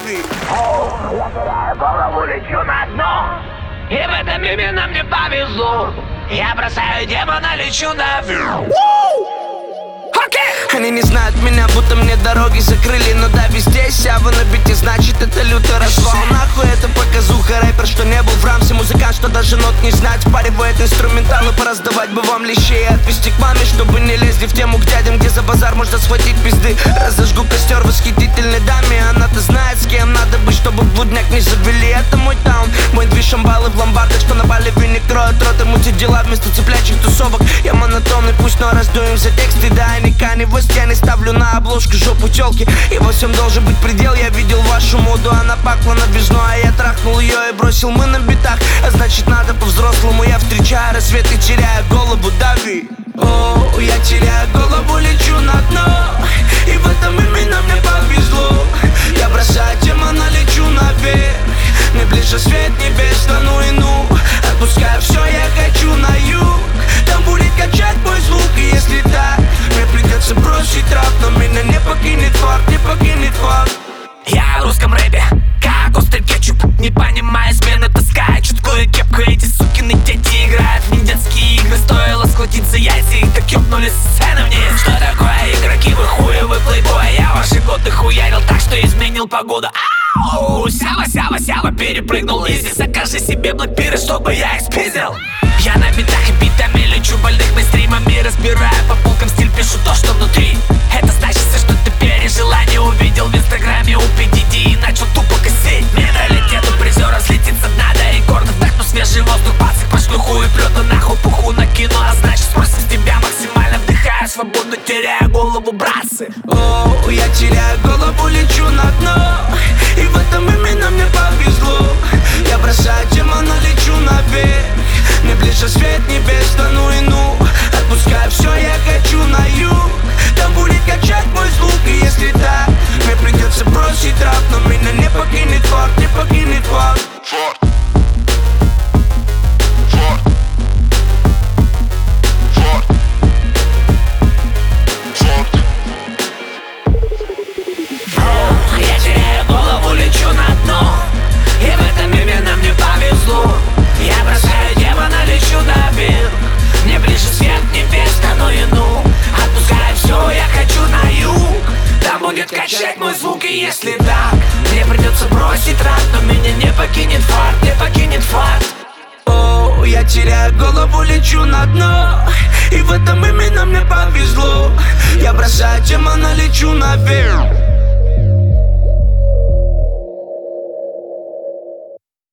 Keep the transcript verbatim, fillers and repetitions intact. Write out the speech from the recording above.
Дави. Я теряю голову, лечу на дно, и в этом именно мне повезло. Я бросаю демона, лечу наверх. Они не знают меня, будто мне дороги закрыли. Но Дави здесь, а вы на бите, значит это лютый развал. Нахуй это показуха, рэпер, что не был в рамсе. Музыкант, что даже нот не знать, впаривает инструменталы. Пораздавать бы вам лещей и отвезти к маме, чтобы не лезли в тему к дядям, где за базар можно схватить пизды. Разожгу костер восхитительной даме, она-то знает, с кем надо быть, чтобы в блудняк не завели. Это мой таун, мой движ, амбалы в ломбардах, что на Бали винник кроют роты, мутит дела вместо цеплячих тусовок. Я монотонный, пусть, но раздуем за тексты, да, и не его стены ставлю на обложку жопу тёлки. И во всем должен быть предел. Я видел вашу моду, она пахла новизной, а я трахнул ее и бросил мы на битах. А значит надо по-взрослому. Я встречаю рассвет и теряю голову. Дави. О, я теряю голову, лечу на дно, и в этом именно мне повезло. Я бросаю демона, лечу наверх. Не ближе свет небес, да ну и ну. Отпускаю все, я хочу на юг. Там будет качать мой звук, и если так, мне придется бросить рэп, но меня не покинет факт, не покинет факт. Я в русском рэпе, как острый кетчуп, не понимая смены, таскаю чуткую кепку. Эти сукины дети играют в недетские игры. Стоило схватить за яйца, и так ёбнули сцены мне. Что такое игроки, вы хуевы плейбой? Я ваши годы хуярил так, что изменил погоду. Ау! Сява, сява, сява, перепрыгнул изи. Закажи себе блэкпиры, чтобы я их спиздил. Я на битах и битами лечу больных мейнстримами, разбираю по полкам стиль, пишу то, что внутри. Это значит, что ты пережила, не увидел в инстаграме у пи ди ди и начал тупо косить. Менталитет у призера слетит со дна до рекордов. Вдохну свежий воздух, пацак пошлю хуй, плету нахуй пуху накину. А значит, спросим с тебя максимально, вдыхаю свободу, теряю голову, братцы. О, я теряю голову, лечу на дно, и в этом именно мне повезло. Я бросаю демона, лечу наверх. Не ближе свет небес, да ну и ну. Отпускаю все, я хочу на юг. Там будет качать мой звук, и если так, мне придется бросить рэп, но меня не покинет факт, не покинет факт. Факт. Факт. Факт. Факт. Я теряю голову, лечу на дно, и в этом именно мне повезло. Я бросаю демона, лечу наверх. Мне ближе свет небес, да ну и ну. Отпускаю все, я хочу на юг. Там будет качать мой звук, и если так, мне придется бросить рэп, но меня не покинет факт, не покинет факт. О, я теряю голову, лечу на дно, и в этом именно мне повезло. Я бросаю демона, лечу наверх.